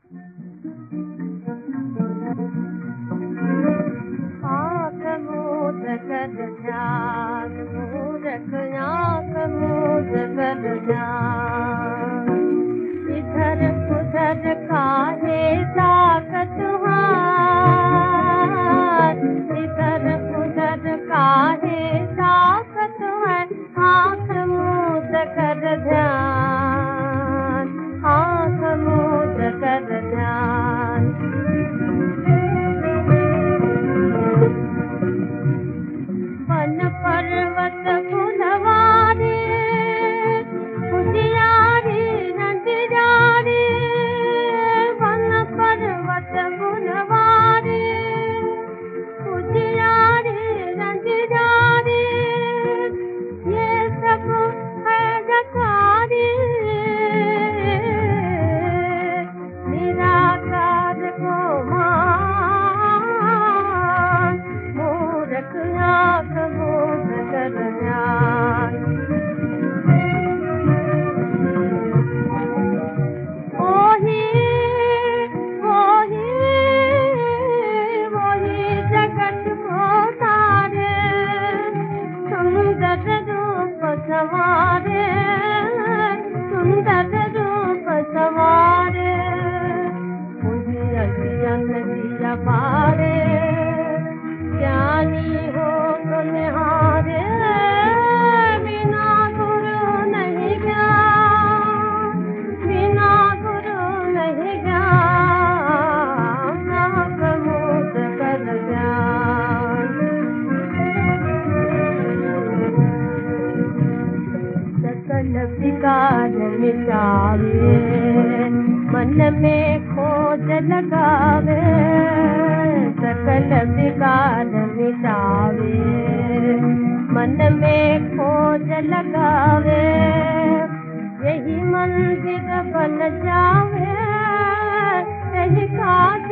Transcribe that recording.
आँख मूंद कर ध्यान, मूरख आँख मूंद कर ध्यान। इधर उधर काहे ताकत हार, इधर उधर काहे ताकत है। आँख मूंद कर ध्यान, आँख मूंद कर ध्यान। वन पर्वत फुलवारी, उजियारी नंदियारी। वन पर्वत फुलवारी, उजियारी नंदियारी। ये सब है जकारी, निराकार को मान। मूरख आँख मूंद कर ध्यान। वही जगत को तारे, सुंदर रूप संवारे, सुंदर रूप संवारे। मुझे अखियाँ नदिया पारे, ज्ञानी हो तो निहारे। बिना गुरु नहीं ज्ञान, बिना गुरु नहीं ज्ञान। आँख मूंद कर ध्यान। सकल विकार मिटावे, मन में खोज लगावे। सकल विकार मिटावे, मन में खोज लगावे। यही मंदिर बन जावे, यही काज